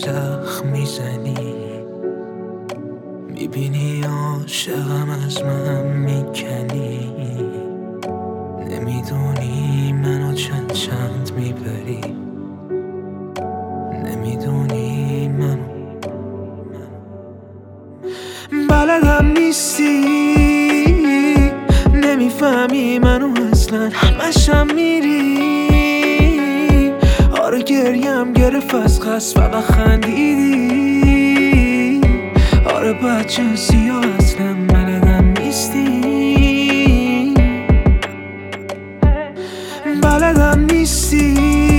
زخم میزنی، میبینی عاشقم از من میکنی، نمیدونی منو چند میبری، نمیدونی منو بلدم نیستی، نمیفهمی منو اصلا، همشم میری. آره گریم گرفت از قصد فقط خندیدی. آره بچه سیاه اصلا بلدم نیستی، بلدم نیستی،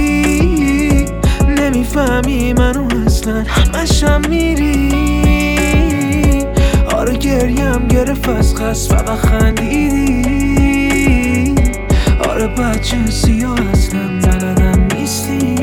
نمیفهمی منو اصلا، همشم میری. آره گریم گرفت از قصد فقط خندیدی. آره بچه سیاه اصلا بلدم نیستی.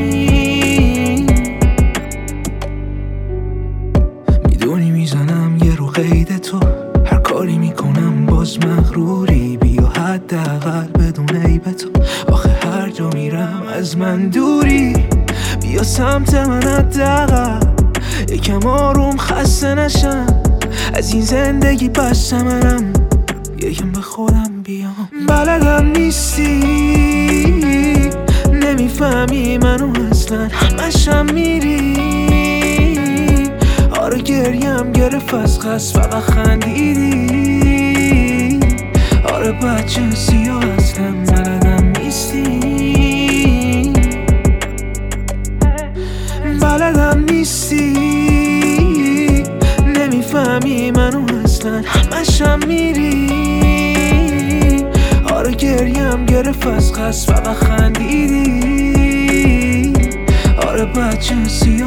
میدونی میزنم یه رو قید تو، هر کاری میکنم باز مغروری. بیا حداقل بدون عیب تو، آخه هر جا میرم از من دوری. بیا سمت من حداقل یکم آروم خسته نشم از این زندگی. بس منم یکم به خودم بیام. بلدم نیستی، نمیفهمی منو اصلا، همشم میری. آره گریم گرفت از قصد فقط خندیدی. آره بچه سیاه اصلا بلدم نیستی، بلدم نیستی، نمیفهمی منو اصلا، همشم میری. آره گریم گرفت از قصد فقط خندیدی. آره بچه سیاه